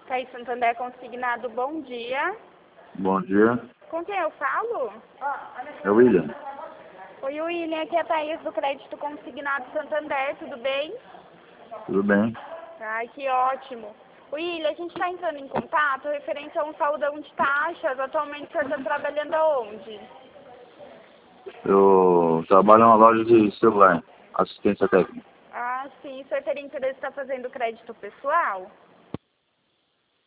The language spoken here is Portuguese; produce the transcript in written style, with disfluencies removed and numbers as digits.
Thaís Santander Consignado, bom dia. Bom dia, Com quem eu falo? é o William. Oi, William, aqui é a Thaís do Crédito Consignado Santander, tudo bem? Tudo bem? Ai, que ótimo. William, a gente está entrando em contato referente a um saldão de taxas. Atualmente o senhor está trabalhando aonde? Eu trabalho numa loja de celular, assistência técnica. Ah, sim, o senhor teria interesse em estar fazendo crédito pessoal?